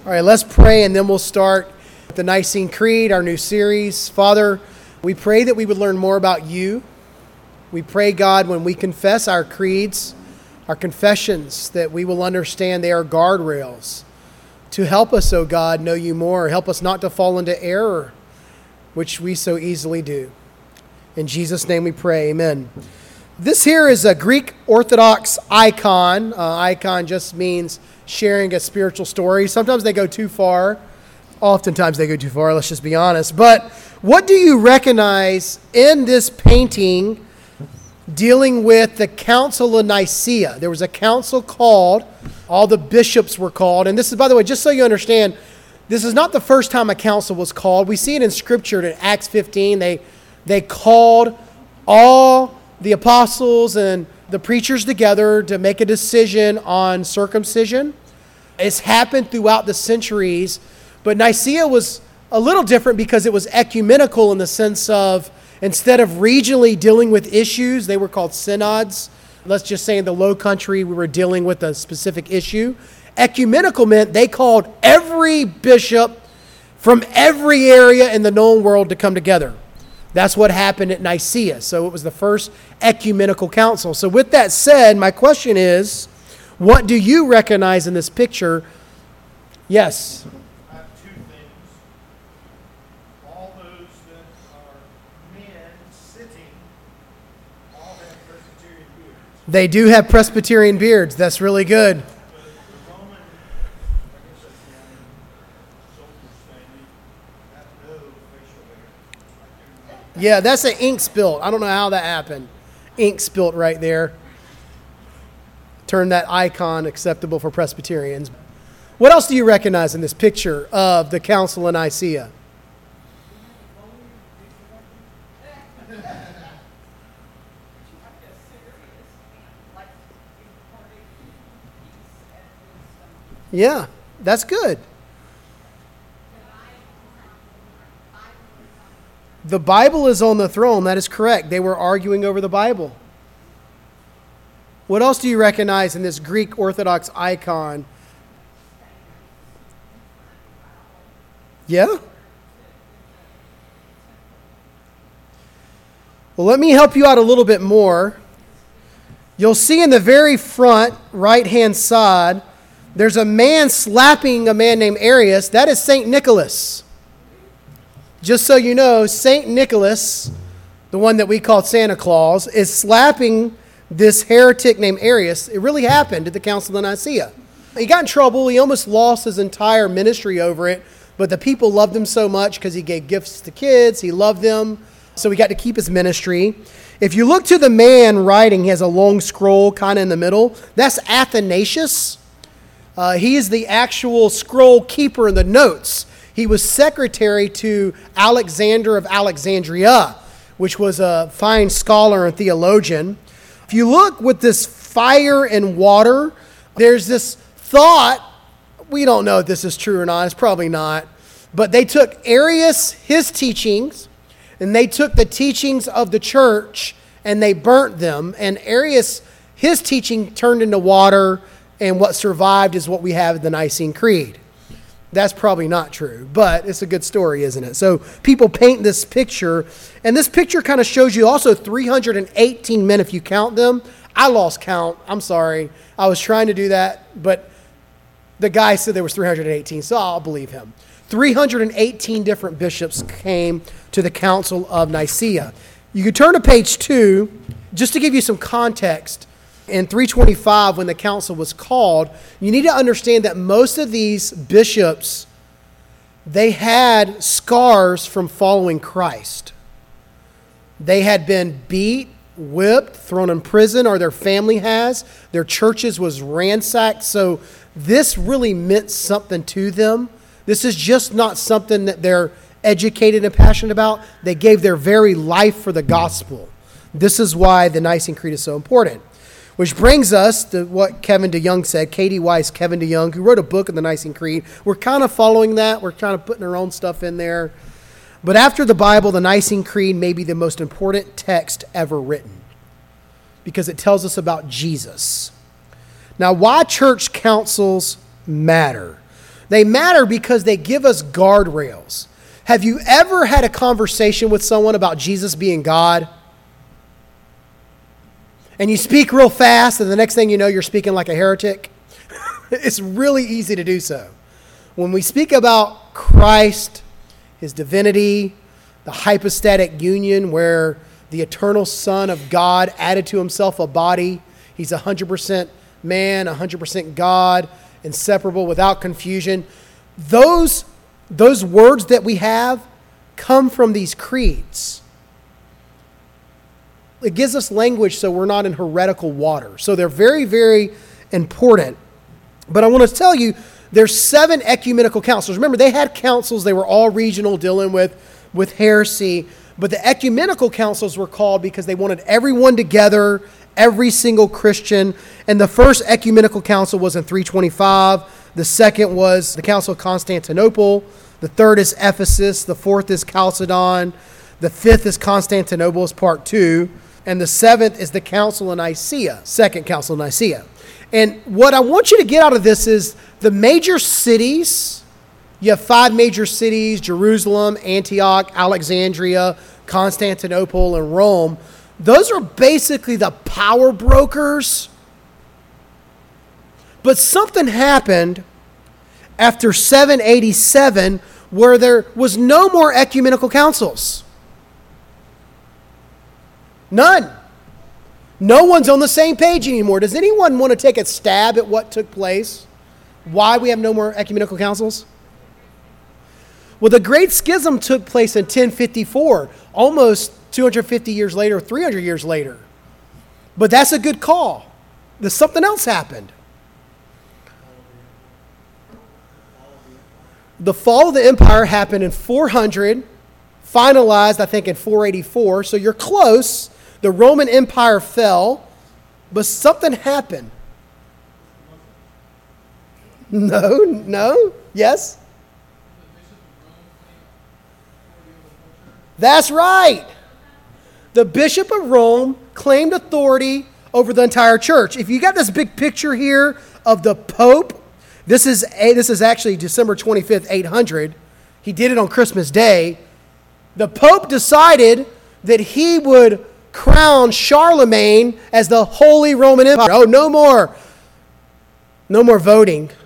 All right, let's pray and then we'll start the Nicene Creed, our new series. Father, we pray that we would learn more about you. We pray, God, when we confess our creeds, our confessions, that we will understand they are guardrails to help us, oh God, know you more. Help us not to fall into error, which we so easily do. In Jesus' name we pray, amen. This here is a Greek Orthodox icon. Icon just means sharing a spiritual story. Sometimes they go too far. Oftentimes they go too far, let's just be honest. But what do you recognize in this painting dealing with the Council of Nicaea? There was a council called, all the bishops were called. And this is, by the way, just so you understand, this is not the first time a council was called. We see it in Scripture in Acts 15. They called all the apostles and the preachers together to make a decision on circumcision. It's happened throughout the centuries, but Nicaea was a little different because it was ecumenical in the sense of instead of regionally dealing with issues, they were called synods. Let's just say in the Low Country we were dealing with a specific issue. Ecumenical meant they called every bishop from every area in the known world to come together. That's what happened at Nicaea. So it was the first ecumenical council. So with that said, my question is, what do you recognize in this picture? Yes? I have two things. All those that are men sitting all have Presbyterian beards. They do have Presbyterian beards. That's really good. But the Roman, I guess that's the only soldiers family, have no facial hair. Yeah, that's an ink spilt. I don't know how that happened. Ink spilt right there. Turn that icon acceptable for Presbyterians. What else do you recognize in this picture of the Council of Nicaea? Yeah, that's good. The Bible is on the throne. That is correct. They were arguing over the Bible. What else do you recognize in this Greek Orthodox icon? Yeah? Well, let me help you out a little bit more. You'll see in the very front, right-hand side, there's a man slapping a man named Arius. That is St. Nicholas. Just so you know, St. Nicholas, the one that we call Santa Claus, is slapping this heretic named Arius. It really happened at the Council of Nicaea. He got in trouble. He almost lost his entire ministry over it, but the people loved him so much because he gave gifts to kids. He loved them, so he got to keep his ministry. If you look to the man writing, he has a long scroll kind of in the middle. That's Athanasius. He is the actual scroll keeper in the notes. He was secretary to Alexander of Alexandria, which was a fine scholar and theologian. If you look with this fire and water, there's this thought, we don't know if this is true or not, it's probably not, but they took Arius, his teachings, and they took the teachings of the church and they burnt them, and Arius, his teaching turned into water, and what survived is what we have in the Nicene Creed. That's probably not true, but it's a good story, isn't it? So people paint this picture, and this picture kind of shows you also 318 men if you count them. I lost count. I'm sorry. I was trying to do that, but the guy said there was 318, so I'll believe him. 318 different bishops came to the Council of Nicaea. You could turn to page 2, just to give you some context. In 325, when the council was called, you need to understand that most of these bishops, they had scars from following Christ. They had been beat, whipped, thrown in prison, or their family has. Their churches was ransacked. So this really meant something to them. This is just not something that they're educated and passionate about. They gave their very life for the gospel. This is why the Nicene Creed is so important. Which brings us to what Kevin DeYoung said, Katie Weiss, Kevin DeYoung, who wrote a book on the Nicene Creed. We're kind of following that. We're kind of putting our own stuff in there. But after the Bible, the Nicene Creed may be the most important text ever written because it tells us about Jesus. Now, why church councils matter. They matter because they give us guardrails. Have you ever had a conversation with someone about Jesus being God? And you speak real fast, and the next thing you know, you're speaking like a heretic? It's really easy to do so. When we speak about Christ, his divinity, the hypostatic union where the eternal Son of God added to himself a body, he's 100% man, 100% God, inseparable, without confusion. Those words that we have come from these creeds. It gives us language so we're not in heretical water. So they're very, very important. But I want to tell you, there's 7 ecumenical councils. Remember, they had councils. They were all regional, dealing with heresy. But the ecumenical councils were called because they wanted everyone together, every single Christian. And the first ecumenical council was in 325. The second was the Council of Constantinople. The third is Ephesus. The fourth is Chalcedon. The fifth is Constantinople, is part 2. And the seventh is the Council of Nicaea, Second Council of Nicaea. And what I want you to get out of this is the major cities. You have 5 major cities: Jerusalem, Antioch, Alexandria, Constantinople, and Rome. Those are basically the power brokers. But something happened after 787 where there was no more ecumenical councils. None. No one's on the same page anymore. Does anyone want to take a stab at what took place? Why we have no more ecumenical councils? Well, the Great Schism took place in 1054, almost 250 years later, 300 years later. But that's a good call. Something else happened. The fall of the empire happened in 400, finalized, I think, in 484. So you're close. The Roman Empire fell, but something happened. No, yes? That's right. The Bishop of Rome claimed authority over the entire church. If you got this big picture here of the Pope, this is actually December 25th, 800. He did it on Christmas Day. The Pope decided that he would crown Charlemagne as the Holy Roman Empire. Oh, no more voting.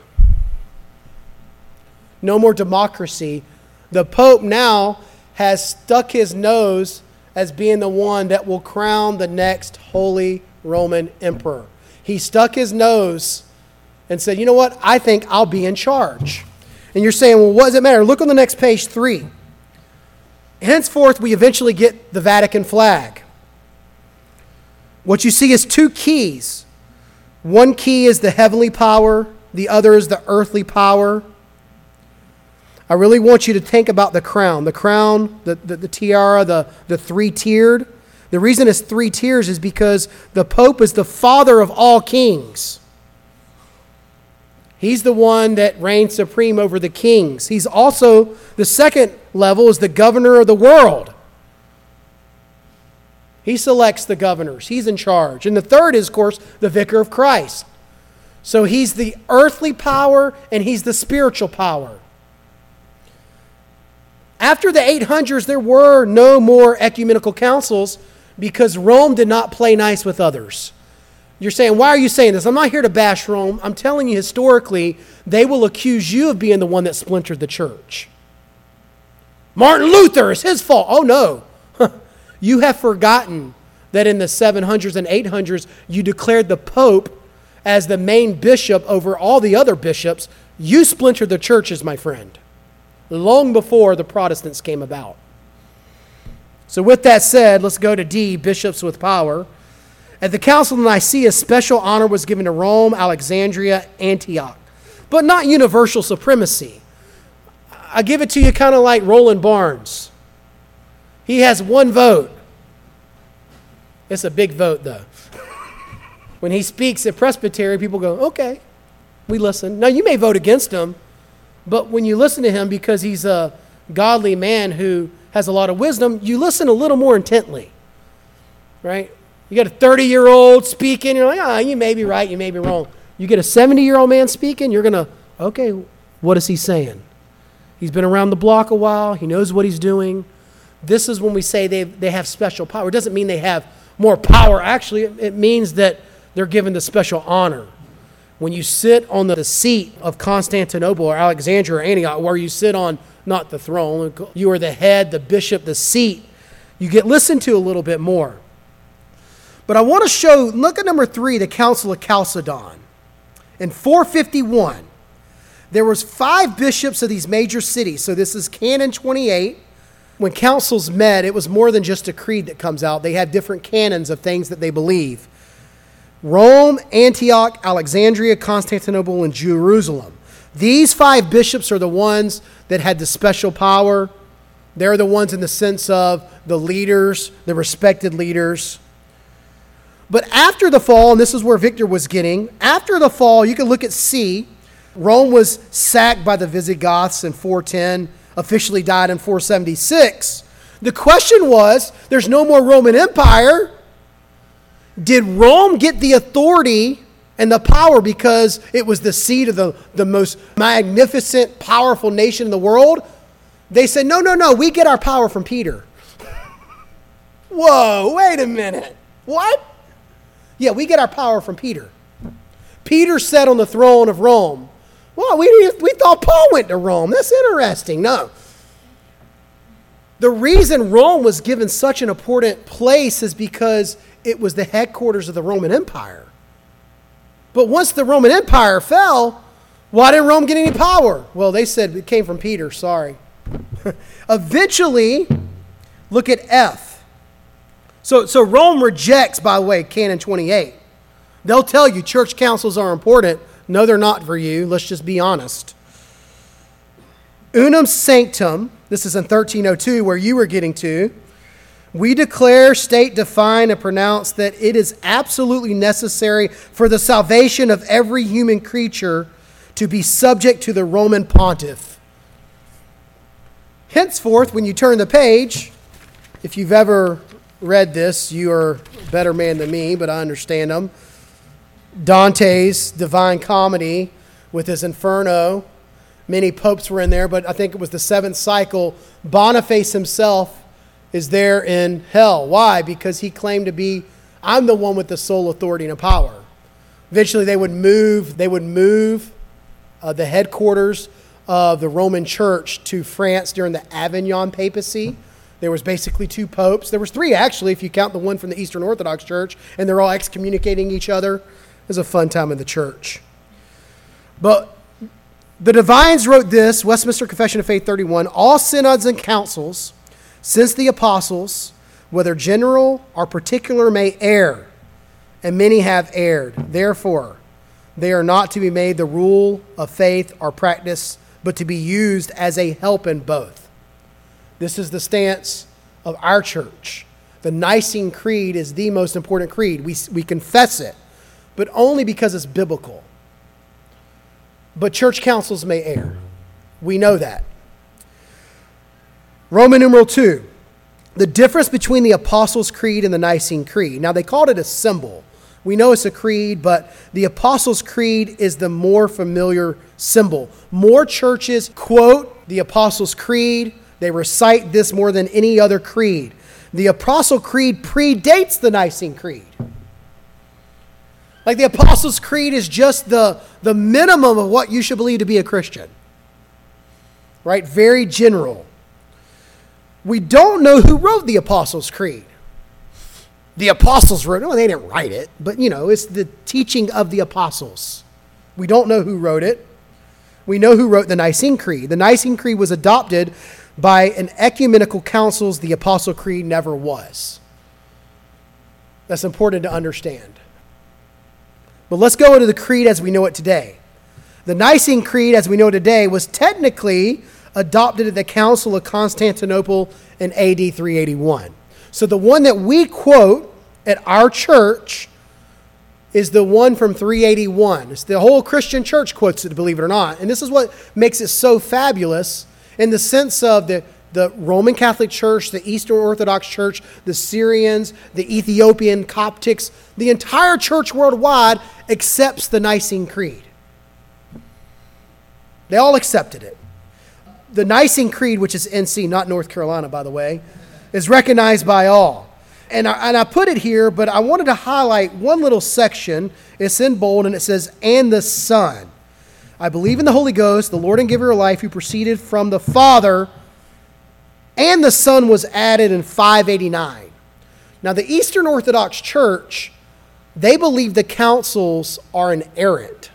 No more democracy. The Pope now has stuck his nose as being the one that will crown the next Holy Roman Emperor. He stuck his nose and said, you know what? I think I'll be in charge. And you're saying, well, what does it matter? Look on the next page, 3. Henceforth, we eventually get the Vatican flag. What you see is 2 keys. One key is the heavenly power. The other is the earthly power. I really want you to think about the crown. The crown, the tiara, the 3-tiered. The reason it's 3 tiers is because the Pope is the father of all kings. He's the one that reigns supreme over the kings. He's also, the second level is the governor of the world. He selects the governors. He's in charge. And the third is, of course, the vicar of Christ. So he's the earthly power and he's the spiritual power. After the 800s, there were no more ecumenical councils because Rome did not play nice with others. You're saying, why are you saying this? I'm not here to bash Rome. I'm telling you, historically, they will accuse you of being the one that splintered the church. Martin Luther, it's his fault. Oh, no. You have forgotten that in the 700s and 800s, you declared the Pope as the main bishop over all the other bishops. You splintered the churches, my friend, long before the Protestants came about. So with that said, let's go to D, bishops with power. At the Council of Nicaea, special honor was given to Rome, Alexandria, Antioch, but not universal supremacy. I give it to you kind of like Roland Barnes. He has 1 vote. It's a big vote, though. When he speaks at Presbytery, people go, okay, we listen. Now, you may vote against him, but when you listen to him because he's a godly man who has a lot of wisdom, you listen a little more intently, right? You got a 30-year-old speaking, you're like, you may be right, you may be wrong. You get a 70-year-old man speaking, you're going to, okay, What is he saying? He's been around the block a while. He knows what he's doing. This is when we say they have special power. It doesn't mean they have more power. Actually, it means that they're given the special honor. When you sit on the seat of Constantinople or Alexandria or Antioch, where you sit on not the throne, you are the head, the bishop, the seat, you get listened to a little bit more. But I want to show, look at number 3, the Council of Chalcedon. In 451, there was 5 bishops of these major cities. So this is Canon 28. When councils met, it was more than just a creed that comes out. They had different canons of things that they believe. Rome, Antioch, Alexandria, Constantinople, and Jerusalem. These 5 bishops are the ones that had the special power. They're the ones in the sense of the leaders, the respected leaders. But after the fall, and this is where Victor was getting, after the fall, you can look at C. Rome was sacked by the Visigoths in 410, officially died in 476. The question was, there's no more Roman Empire. Did Rome get the authority and the power because it was the seat of the most magnificent, powerful nation in the world? They said, no, we get our power from Peter. Whoa, wait a minute. What? Yeah, we get our power from Peter. Peter sat on the throne of Rome. Well, we thought Paul went to Rome. That's interesting. No. The reason Rome was given such an important place is because it was the headquarters of the Roman Empire. But once the Roman Empire fell, why didn't Rome get any power? Well, they said it came from Peter. Sorry. Eventually, look at F. So Rome rejects, by the way, Canon 28. They'll tell you church councils are important. No, they're not for you. Let's just be honest. Unum Sanctum, this is in 1302 where you were getting to. We declare, state, define, and pronounce that it is absolutely necessary for the salvation of every human creature to be subject to the Roman pontiff. Henceforth, when you turn the page, if you've ever read this, you are a better man than me, but I understand them. Dante's Divine Comedy with his Inferno. Many popes were in there, but I think it was the 7th cycle. Boniface himself is there in hell. Why? Because he claimed to be, I'm the one with the sole authority and power. Eventually they would move the headquarters of the Roman Church to France during the Avignon papacy. There was basically 2 popes. There was 3 actually, if you count the one from the Eastern Orthodox Church, and they're all excommunicating each other. It was a fun time in the church. But the divines wrote this, Westminster Confession of Faith 31, all synods and councils since the apostles, whether general or particular, may err, and many have erred. Therefore, they are not to be made the rule of faith or practice, but to be used as a help in both. This is the stance of our church. The Nicene Creed is the most important creed. We confess it, but only because it's biblical. But church councils may err. We know that. Roman numeral 2. The difference between the Apostles' Creed and the Nicene Creed. Now, they called it a symbol. We know it's a creed, but the Apostles' Creed is the more familiar symbol. More churches quote the Apostles' Creed. They recite this more than any other creed. The Apostle Creed predates the Nicene Creed. Like the Apostles' Creed is just the minimum of what you should believe to be a Christian. Right? Very general. We don't know who wrote the Apostles' Creed. The apostles wrote it. No, they didn't write it. But, it's the teaching of the apostles. We don't know who wrote it. We know who wrote the Nicene Creed. The Nicene Creed was adopted by an ecumenical councils. The Apostle Creed never was. That's important to understand. But let's go into the creed as we know it today. The Nicene Creed, as we know today, was technically adopted at the Council of Constantinople in AD 381. So the one that we quote at our church is the one from 381. It's the whole Christian church quotes it, believe it or not. And this is what makes it so fabulous in the sense of the Roman Catholic Church, the Eastern Orthodox Church, the Syrians, the Ethiopian Coptics, the entire church worldwide accepts the Nicene Creed. They all accepted it. The Nicene Creed, which is NC, not North Carolina, by the way, is recognized by all. And I put it here, but I wanted to highlight one little section. It's in bold, and it says, "And the Son. I believe in the Holy Ghost, the Lord and giver of life, who proceeded from the Father, and the Son was added in 589. Now, the Eastern Orthodox Church, they believe the councils are inerrant.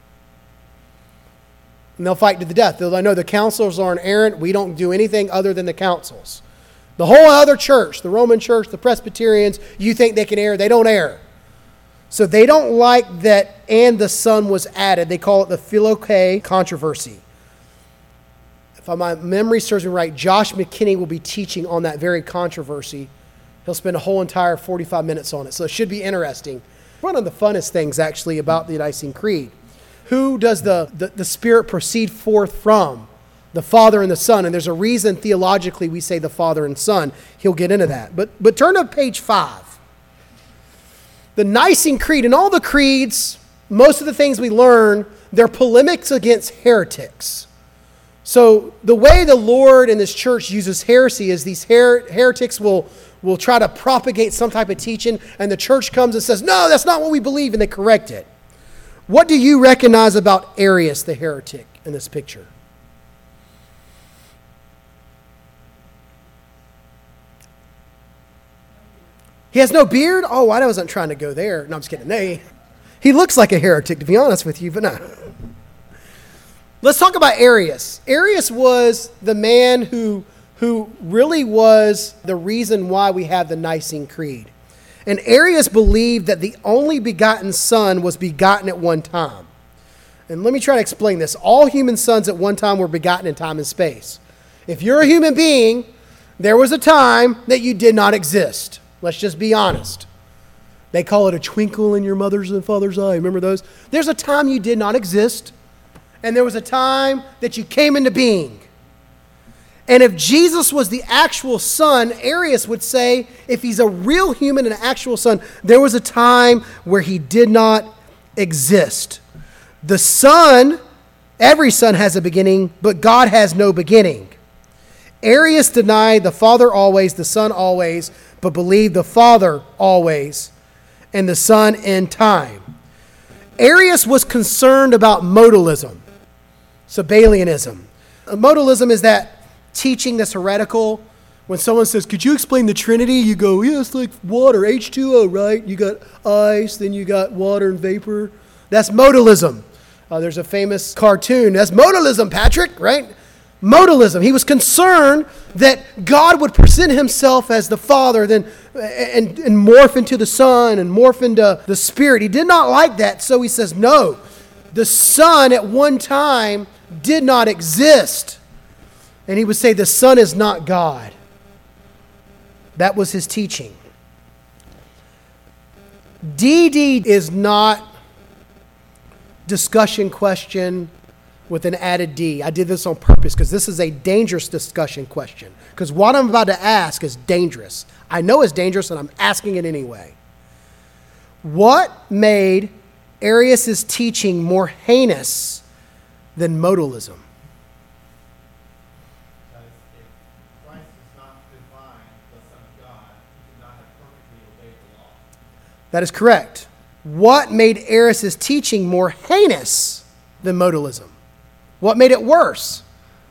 And they'll fight to the death. They'll know the councils are inerrant. We don't do anything other than the councils. The whole other church, the Roman church, the Presbyterians, you think they can err. They don't err. So they don't like that "and the Son was added." They call it the Filoque controversy. If my memory serves me right, Josh McKinney will be teaching on that very controversy. He'll spend a whole entire 45 minutes on it, so it should be interesting. One of the funnest things, actually, about the Nicene Creed. Who does the Spirit proceed forth from? The Father and the Son. And there's a reason theologically we say the Father and Son. He'll get into that. But turn to page 5. The Nicene Creed, and all the creeds, most of the things we learn, they're polemics against heretics. So the way the Lord and this church uses heresy is these heretics will try to propagate some type of teaching, and the church comes and says, "No, that's not what we believe," and they correct it. What do you recognize about Arius, the heretic, in this picture? He has no beard? Oh, I wasn't trying to go there. No, I'm just kidding. No, he looks like a heretic, to be honest with you, but no. Let's talk about Arius. Arius was the man who really was the reason why we have the Nicene Creed. And Arius believed that the only begotten Son was begotten at one time. And let me try to explain this. All human sons at one time were begotten in time and space. If you're a human being, there was a time that you did not exist. Let's just be honest. They call it a twinkle in your mother's and father's eye. Remember those? There's a time you did not exist, and there was a time that you came into being. And if Jesus was the actual Son, Arius would say, if he's a real human and an actual Son, there was a time where he did not exist. The Son, every son has a beginning, but God has no beginning. Arius denied the Father always, the Son always, but believed the Father always, and the Son in time. Arius was concerned about modalism, Sabellianism. Modalism is that teaching that's heretical. When someone says, "Could you explain the Trinity?" You go, "Yeah, it's like water, H2O, right? You got ice, then you got water and vapor." That's modalism. There's a famous cartoon. That's modalism, Patrick, right? Modalism. He was concerned that God would present himself as the Father then and morph into the Son and morph into the Spirit. He did not like that, so he says, no, the Son at one time did not exist. And he would say the Son is not God. That was his teaching. DD is not discussion question with an added D. I did this on purpose because this is a dangerous discussion question. Because what I'm about to ask is dangerous. I know it's dangerous and I'm asking it anyway. What made Arius' teaching more heinous than modalism? Because if Christ is not divine, the Son of God, he could not have perfectly obeyed the law. That is correct. What made Arius' teaching more heinous than modalism? What made it worse?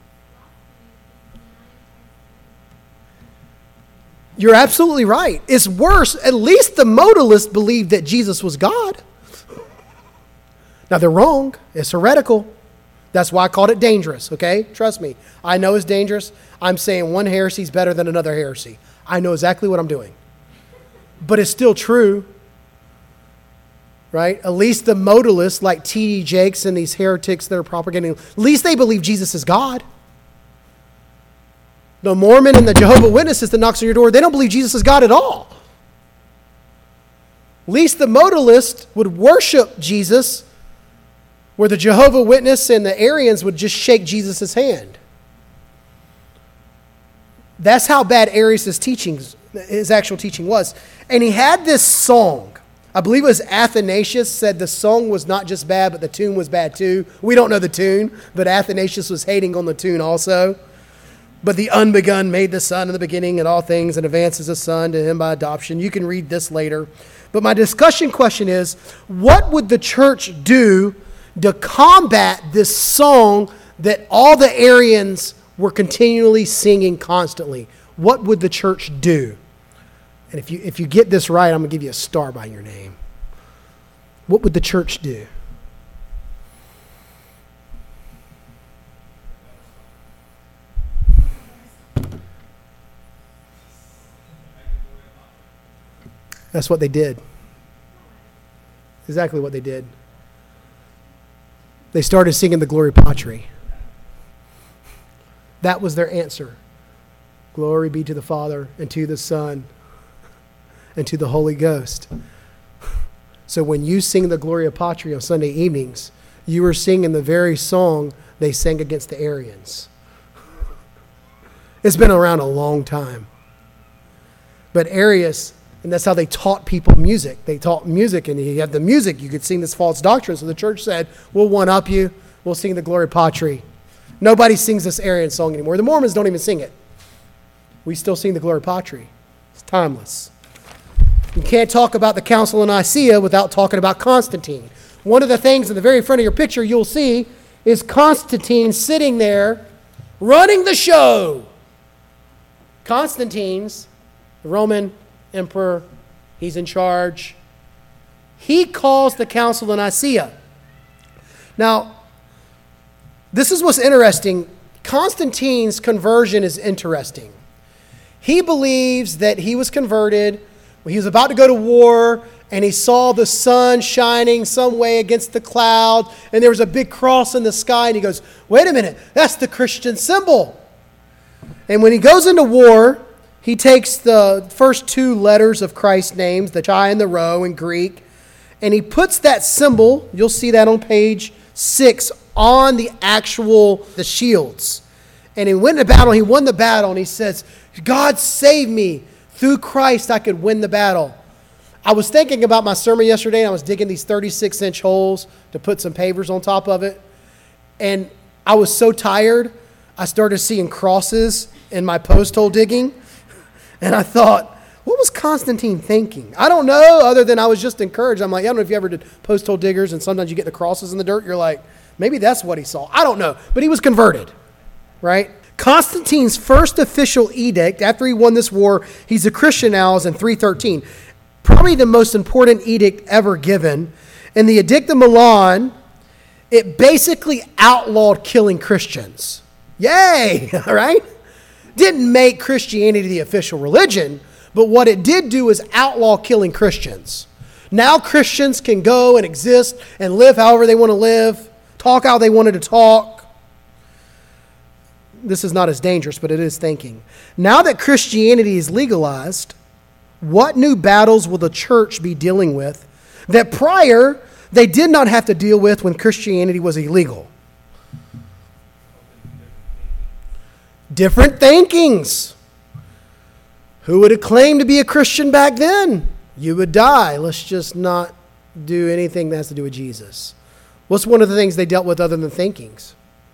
You're absolutely right. It's worse. At least the modalists believed that Jesus was God. Now, they're wrong. It's heretical. That's why I called it dangerous, okay? Trust me. I know it's dangerous. I'm saying one heresy is better than another heresy. I know exactly what I'm doing. But it's still true. Right? At least the modalists like T.D. Jakes and these heretics that are propagating, at least they believe Jesus is God. The Mormon and the Jehovah's Witnesses that knocks on your door, they don't believe Jesus is God at all. At least the modalist would worship Jesus, where the Jehovah's Witness and the Arians would just shake Jesus' hand. That's how bad Arius' teachings, his actual teaching was. And he had this song. I believe it was Athanasius said the song was not just bad, but the tune was bad too. We don't know the tune, but Athanasius was hating on the tune also. But the unbegun made the Son in the beginning and all things, and advances the Son to him by adoption. You can read this later. But my discussion question is, what would the church do to combat this song that all the Arians were continually singing constantly? What would the church do? And if you get this right, I'm going to give you a star by your name. What would the church do? That's what they did. Exactly what they did. They started singing the Gloria Patri. That was their answer. Glory be to the Father, and to the Son, and to the Holy Ghost. So when you sing the Gloria Patri on Sunday evenings, you are singing the very song they sang against the Arians. It's been around a long time. But Arius, and that's how they taught people music. They taught music, and you have the music. You could sing this false doctrine. So the church said, we'll one-up you. We'll sing the Gloria Patri. Nobody sings this Arian song anymore. The Mormons don't even sing it. We still sing the Gloria Patri. It's timeless. You can't talk about the Council of Nicaea without talking about Constantine. One of the things in the very front of your picture you'll see is Constantine sitting there running the show. Constantine's the Roman emperor. He's in charge. He calls the Council of Nicaea. Now, this is what's interesting. Constantine's conversion is interesting. He believes that he was converted when he was about to go to war, and he saw the sun shining some way against the cloud, and there was a big cross in the sky, and he goes, wait a minute, that's the Christian symbol. And when he goes into war, he takes the first two letters of Christ's names, the chi and the rho in Greek, and he puts that symbol, you'll see that on page 6, on the shields. And he went into battle, he won the battle, and he says, God saved me. Through Christ, I could win the battle. I was thinking about my sermon yesterday, and I was digging these 36-inch holes to put some pavers on top of it. And I was so tired, I started seeing crosses in my post hole digging. And I thought, what was Constantine thinking? I don't know, other than I was just encouraged. I'm like, I don't know if you ever did post hole diggers, and sometimes you get the crosses in the dirt. You're like, maybe that's what he saw. I don't know. But he was converted, right? Constantine's first official edict after he won this war, he's a Christian now, is in 313. Probably the most important edict ever given. In the Edict of Milan, it basically outlawed killing Christians. Yay, all right? Didn't make Christianity the official religion, but what it did do is outlaw killing Christians. Now Christians can go and exist and live however they want to live, talk how they wanted to talk. This is not as dangerous, but it is thinking. Now that Christianity is legalized, what new battles will the church be dealing with that prior they did not have to deal with when Christianity was illegal? Different thinkings. Who would have claimed to be a Christian back then? You would die. Let's just not do anything that has to do with Jesus. What's one of the things they dealt with other than thinkings?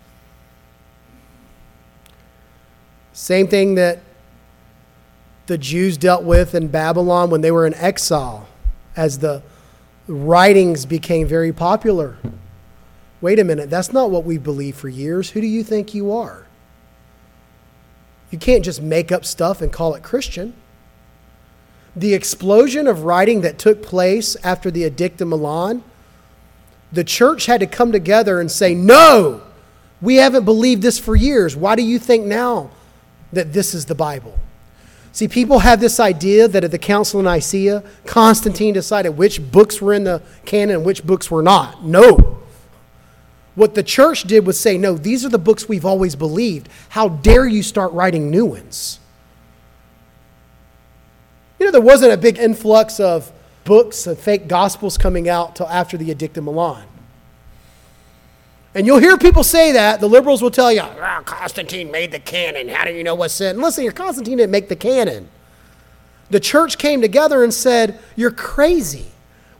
Same thing that the Jews dealt with in Babylon when they were in exile, as the writings became very popular. Wait a minute, that's not what we believed for years. Who do you think you are? You can't just make up stuff and call it Christian. The explosion of writing that took place after the Edict of Milan, the church had to come together and say, no, we haven't believed this for years. Why do you think now that this is the Bible? See, people have this idea that at the Council of Nicaea, Constantine decided which books were in the canon and which books were not. No. What the church did was say, no, these are the books we've always believed. How dare you start writing new ones? You know, there wasn't a big influx of books and fake gospels coming out till after the Edict of Milan. And you'll hear people say that. The liberals will tell you, Constantine made the canon. How do you know what's in? Listen, Constantine didn't make the canon. The church came together and said, you're crazy.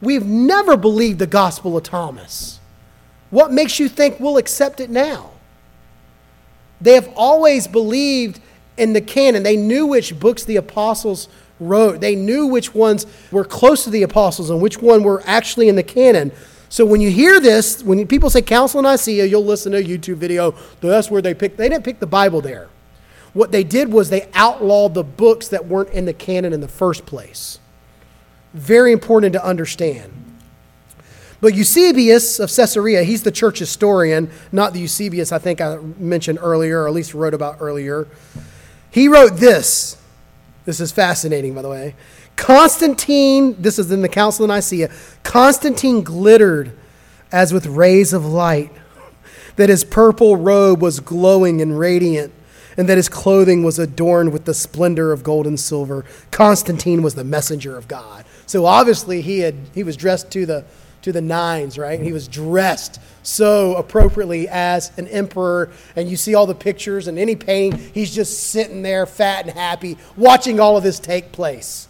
we've never believed the gospel of Thomas. What makes you think we'll accept it now? They have always believed in the canon. They knew which books the apostles wrote. They knew which ones were close to the apostles and which one were actually in the canon. So when you hear this, when people say Council of Nicaea, you'll listen to a YouTube video. That's where they didn't pick the Bible there. What they did was they outlawed the books that weren't in the canon in the first place. Very important to understand. But Eusebius of Caesarea, he's the church historian, not the Eusebius I think I mentioned earlier, or at least wrote about earlier. He wrote this. This is fascinating, by the way. Constantine, this is in the Council of Nicaea, Constantine glittered as with rays of light, that his purple robe was glowing and radiant, and that his clothing was adorned with the splendor of gold and silver. Constantine was the messenger of God. So obviously he was dressed to the nines, right? He was dressed so appropriately as an emperor. And you see all the pictures and any painting, he's just sitting there fat and happy, watching all of this take place.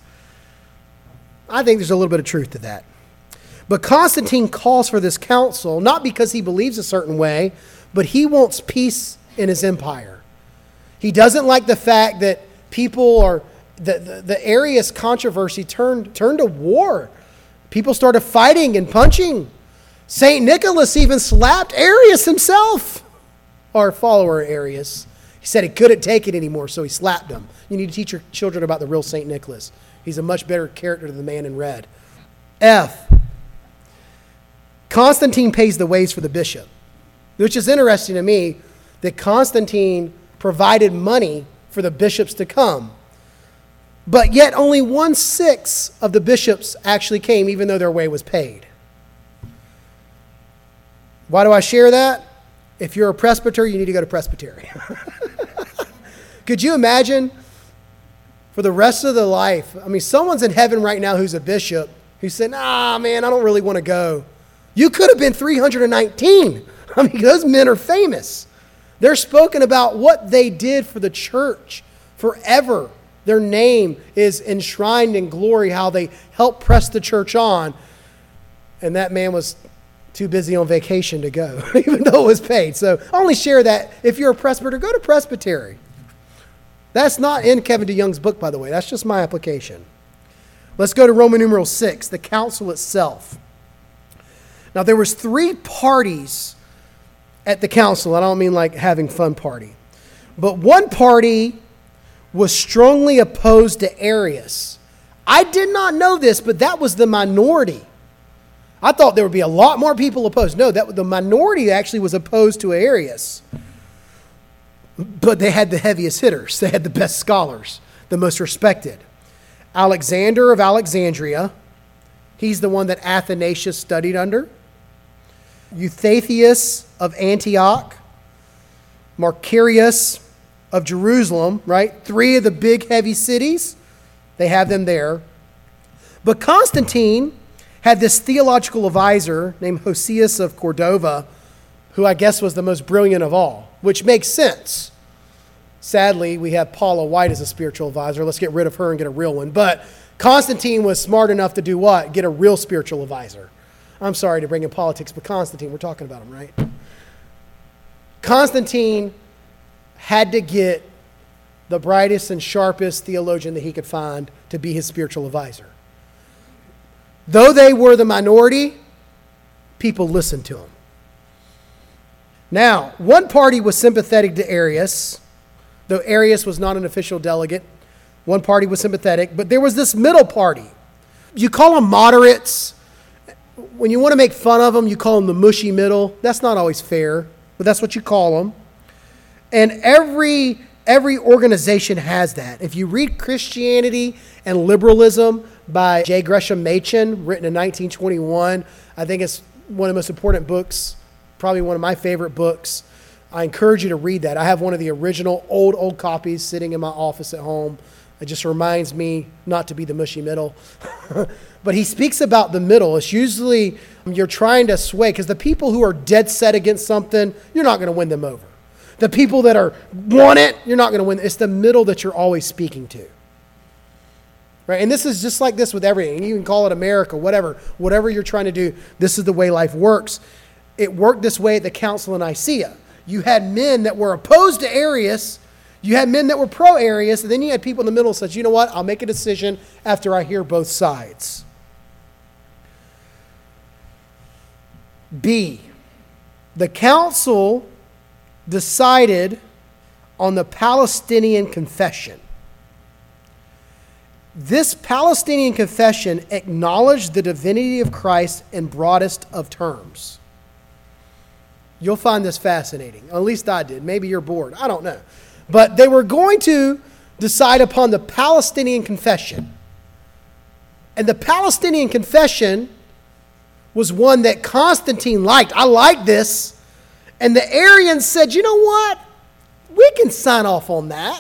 I think there's a little bit of truth to that. But Constantine calls for this council, not because he believes a certain way, but he wants peace in his empire. He doesn't like the fact that people are, the Arius controversy turned to war. People started fighting and punching. St. Nicholas even slapped Arius himself, our follower Arius. He said he couldn't take it anymore, so he slapped him. You need to teach your children about the real St. Nicholas. He's a much better character than the man in red. F. Constantine pays the ways for the bishop, which is interesting to me that Constantine provided money for the bishops to come. But yet only 1/6 of the bishops actually came, even though their way was paid. Why do I share that? If you're a presbyter, you need to go to presbytery. Could you imagine for the rest of the life? I mean, someone's in heaven right now who's a bishop who said, man, I don't really want to go. You could have been 319. I mean, those men are famous. They're spoken about what they did for the church forever. Their name is enshrined in glory, how they helped press the church on. And that man was too busy on vacation to go, even though it was paid. So I only share that if you're a presbyter, go to presbytery. That's not in Kevin DeYoung's book, by the way. That's just my application. Let's go to Roman numeral 6, the council itself. Now, there was 3 parties at the council. I don't mean like having fun party. But one party was strongly opposed to Arius. I did not know this, but that was the minority. I thought there would be a lot more people opposed. No, the minority actually was opposed to Arius. But they had the heaviest hitters. They had the best scholars, the most respected. Alexander of Alexandria, he's the one that Athanasius studied under. Eustathius of Antioch. Macarius of Jerusalem, right? 3 of the big heavy cities, they have them there. But Constantine had this theological advisor named Hosius of Cordova, who I guess was the most brilliant of all, which makes sense. Sadly, we have Paula White as a spiritual advisor. Let's get rid of her and get a real one. But Constantine was smart enough to do what? Get a real spiritual advisor. I'm sorry to bring in politics, but Constantine, we're talking about him, right? Constantine had to get the brightest and sharpest theologian that he could find to be his spiritual advisor. Though they were the minority, people listened to him. Now, one party was sympathetic to Arius, though Arius was not an official delegate. One party was sympathetic, but there was this middle party. You call them moderates. When you want to make fun of them, you call them the mushy middle. That's not always fair, but that's what you call them. And every organization has that. If you read Christianity and Liberalism by J. Gresham Machen, written in 1921, I think it's one of the most important books, probably one of my favorite books. I encourage you to read that. I have one of the original old copies sitting in my office at home. It just reminds me not to be the mushy middle. But he speaks about the middle. It's usually you're trying to sway, because the people who are dead set against something, you're not going to win them over. The people that want it, you're not going to win. It's the middle that you're always speaking to. Right? And this is just like this with everything. You can call it America, whatever you're trying to do. This is the way life works. It worked this way at the Council of Nicaea. You had men that were opposed to Arius. You had men that were pro-Arius. And then you had people in the middle who said, you know what? I'll make a decision after I hear both sides. B, the council decided on the Palestinian Confession. This Palestinian Confession acknowledged the divinity of Christ in broadest of terms. You'll find this fascinating. At least I did. Maybe you're bored. I don't know. But they were going to decide upon the Palestinian Confession. And the Palestinian Confession was one that Constantine liked. I like this. And the Arians said, you know what? We can sign off on that.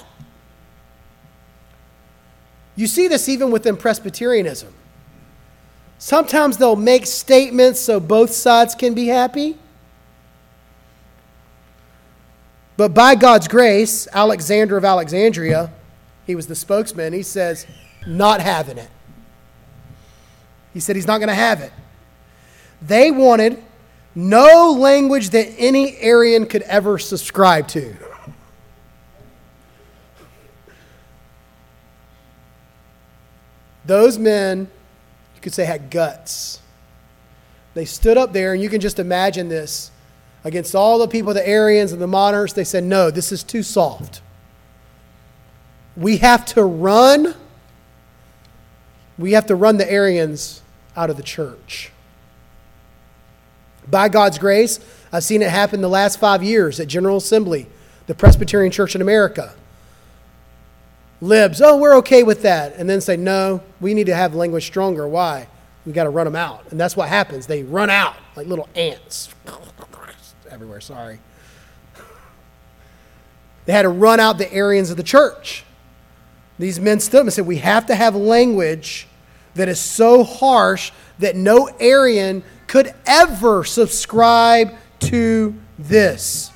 You see this even within Presbyterianism. Sometimes they'll make statements so both sides can be happy. But by God's grace, Alexander of Alexandria, he was the spokesman, he says, not having it. He said he's not going to have it. They wanted no language that any Arian could ever subscribe to. Those men, you could say, had guts. They stood up there, and you can just imagine this. Against all the people, the Arians and the monarchs, they said, no, this is too soft. We have to run the Arians out of the church. By God's grace, I've seen it happen the last 5 years at General Assembly, the Presbyterian Church in America. Libs, oh, we're okay with that. And then say, no, we need to have language stronger. Why? We got to run them out. And that's what happens. They run out like little ants. Everywhere, sorry. They had to run out the Arians of the church. These men stood up and said, we have to have language that is so harsh that no Arian could ever subscribe to this.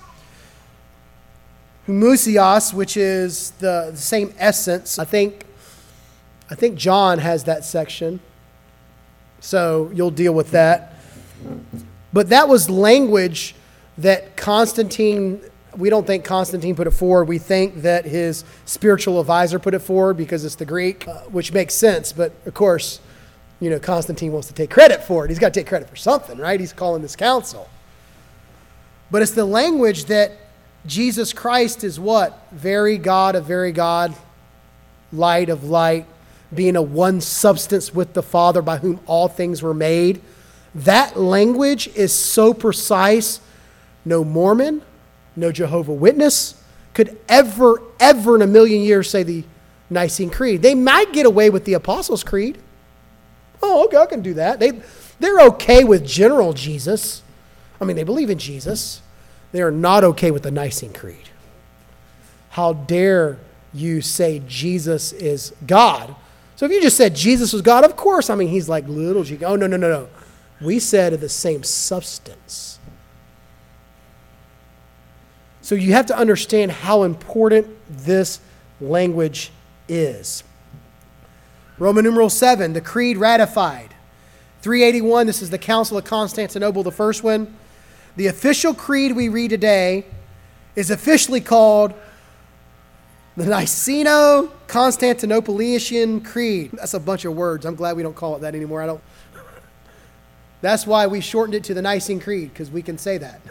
Homoousios, which is the same essence. I think John has that section. So you'll deal with that. But that was language that Constantine, we don't think Constantine put it forward. We think that his spiritual advisor put it forward because it's the Greek, which makes sense. But of course, Constantine wants to take credit for it. He's got to take credit for something, right? He's calling this council. But it's the language that Jesus Christ is what? Very God of very God, light of light, being a one substance with the Father by whom all things were made. That language is so precise, no Mormon, no Jehovah Witness could ever in a million years say the Nicene Creed. They might get away with the Apostles' Creed. Oh, okay, I can do that. They're okay with general Jesus. I mean, they believe in Jesus. They are not okay with the Nicene Creed. How dare you say Jesus is God? So if you just said Jesus was God, of course, he's like little g. Oh, no. We said of the same substance. So you have to understand how important this language is. Roman numeral 7, the creed ratified. 381, this is the Council of Constantinople, the first one. The official creed we read is officially called the Niceno-Constantinopolitan Creed. That's a bunch of words. I'm glad we don't call it that anymore. That's why we shortened it to the Nicene Creed, because we can say that.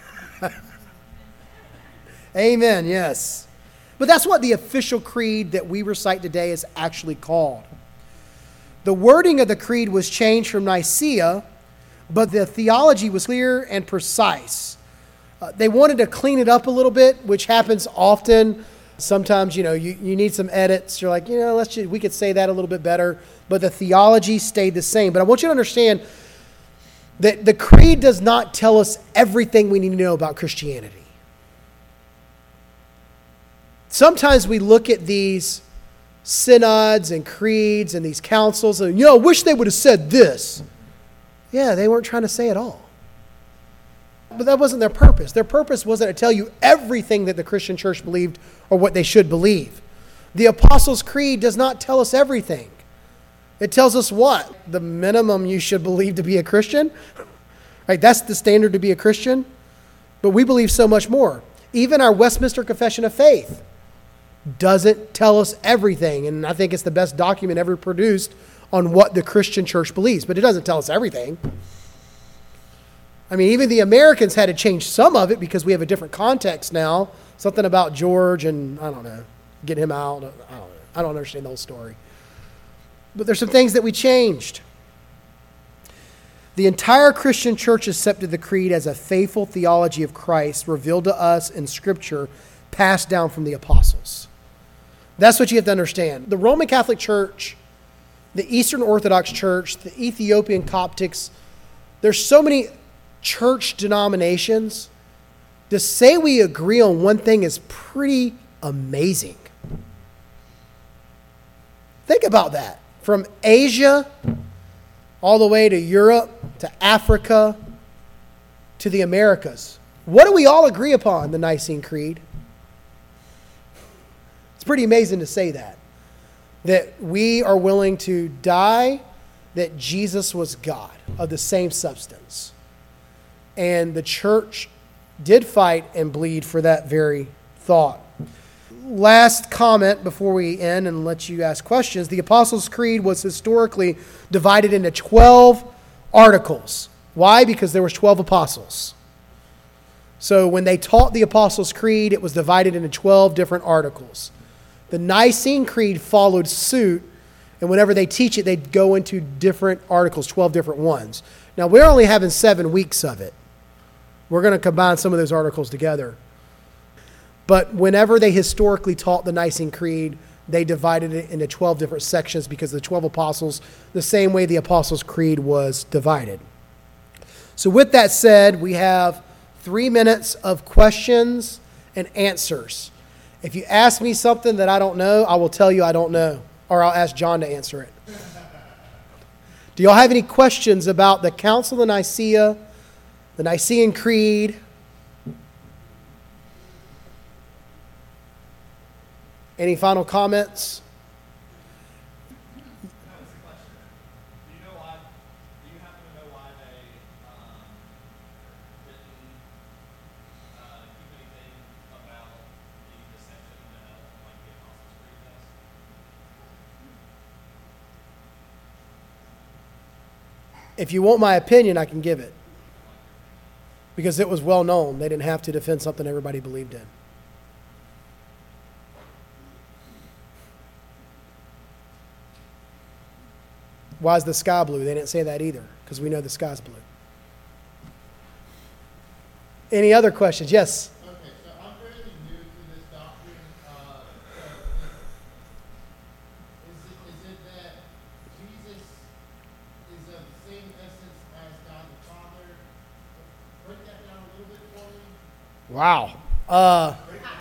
Amen, yes. But that's what the official creed that we recite today is actually called. The wording of the creed was changed from Nicaea, but the theology was clear and precise. They wanted to clean it up a little bit, which happens often. Sometimes, you need some edits. You're like, we could say that a little bit better. But the theology stayed the same. But I want you to understand that the creed does not tell us everything we need to know about Christianity. Sometimes we look at these synods and creeds and these councils and, I wish they would have said this. Yeah, they weren't trying to say it all. But that wasn't their purpose. Their purpose wasn't to tell you everything that the Christian church believed or what they should believe. The Apostles' Creed does not tell us everything. It tells us what? The minimum you should believe to be a Christian. Right? That's the standard to be a Christian. But we believe so much more. Even our Westminster Confession of Faith doesn't tell us everything. And I think it's the best document ever produced on what the Christian church believes. But it doesn't tell us everything. I mean, even the Americans had to change some of it because we have a different context now. Something about George and, I don't know, get him out. I don't understand the whole story. But there's some things that we changed. The entire Christian church accepted the creed as a faithful theology of Christ revealed to us in Scripture, passed down from the apostles. That's what you have to understand. The Roman Catholic Church, the Eastern Orthodox Church, the Ethiopian Coptics, there's so many church denominations. To say we agree on one thing is pretty amazing. Think about that. From Asia all the way to Europe, to Africa, to the Americas. What do we all agree upon? The Nicene Creed. It's pretty amazing to say that. That we are willing to die, that Jesus was God, of the same substance. And the church did fight and bleed for that very thought. Last comment before we end and let you ask questions. The Apostles' Creed was historically divided into 12 articles. Why? Because there was 12 apostles. So when they taught the Apostles' Creed, it was divided into 12 different articles. The Nicene Creed followed suit, and whenever they teach it, they go into different articles, 12 different ones. Now, we're only having 7 weeks of it. We're going to combine some of those articles together. But whenever they historically taught the Nicene Creed, they divided it into 12 different sections because the 12 apostles, the same way the Apostles' Creed was divided. So with that said, we have 3 minutes of questions and answers. If you ask me something that I don't know, I will tell you I don't know, or I'll ask John to answer it. Do y'all have any questions about the Council of Nicaea, the Nicene Creed? Any final comments? That's the question. Do you know why? Do you happen to know why they didn't keep anything about the deception that like the Apostles' Creed does? If you want my opinion, I can give it. Because it was well known. They didn't have to defend something everybody believed in. Why is the sky blue? They didn't say that either, because we know the sky's blue. Any other questions? Yes? Okay, so I'm fairly new to this doctrine. Is it that Jesus is of the same essence as God the Father? Break that down a little bit for me. Wow.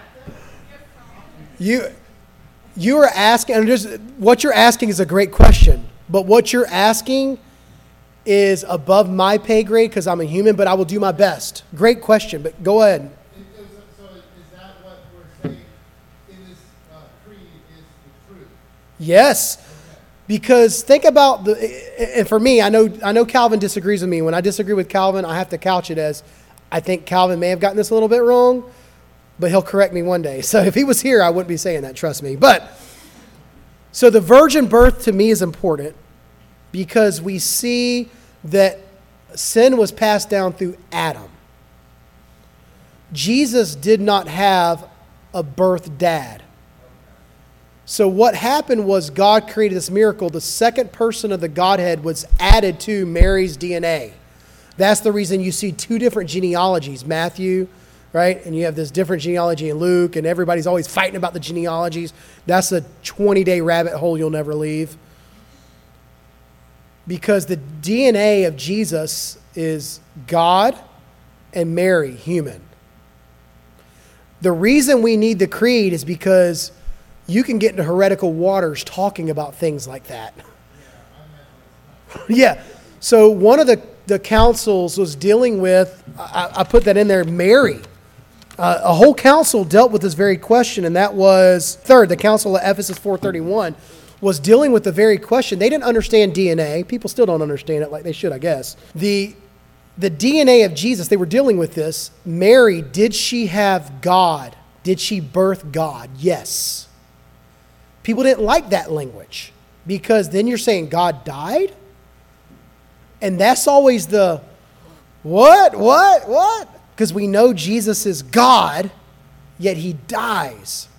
You are asking, and what you're asking is a great question. But what you're asking is above my pay grade because I'm a human, but I will do my best. Great question, but go ahead. So is that what we're saying in this creed is the truth? Yes. Okay. Because think about and for me, I know Calvin disagrees with me. When I disagree with Calvin, I have to couch it as, I think Calvin may have gotten this a little bit wrong, but he'll correct me one day. So if he was here, I wouldn't be saying that, trust me. So the virgin birth to me is important because we see that sin was passed down through Adam. Jesus did not have a birth dad. So what happened was God created this miracle. The second person of the Godhead was added to Mary's DNA. That's the reason you see 2 different genealogies, Matthew, right? And you have this different genealogy in Luke, and everybody's always fighting about the genealogies. That's a 20-day rabbit hole you'll never leave. Because the DNA of Jesus is God and Mary, human. The reason we need the creed is because you can get into heretical waters talking about things like that. Yeah. So one of the councils was dealing with, I put that in there, Mary. A whole council dealt with this very question, and that was, the Council of Ephesus 431, was dealing with the very question. They didn't understand DNA. People still don't understand it like they should, I guess. The DNA of Jesus, they were dealing with this. Mary, did she have God? Did she birth God? Yes. People didn't like that language because then you're saying God died? And that's always the what? Because we know Jesus is God, yet he dies.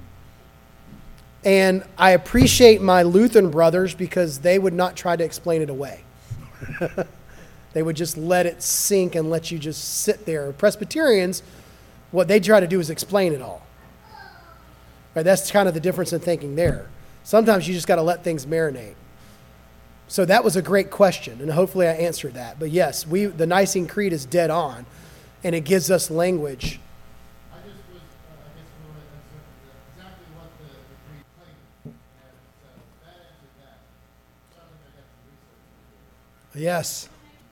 And I appreciate my Lutheran brothers because they would not try to explain it away. They would just let it sink and let you just sit there. Presbyterians, what they try to do is explain it all. Right? That's kind of the difference in thinking there. Sometimes you just got to let things marinate. So that was a great question, and hopefully I answered that. But yes, the Nicene Creed is dead on, and it gives us language. I just was, I guess, exactly what the creed claimed. And so that answered that. Sounds like I got some research to do. Yes.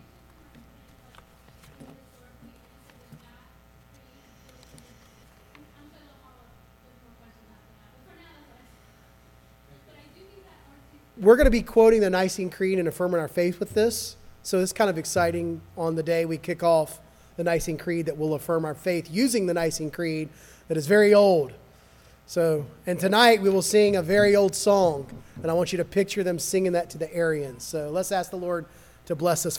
We're going to be quoting the Nicene Creed and affirming our faith with this. So it's kind of exciting on the day we kick off the Nicene Creed that will affirm our faith using the Nicene Creed that is very old. So, and tonight we will sing a very old song, and I want you to picture them singing that to the Arians. So let's ask the Lord to bless us.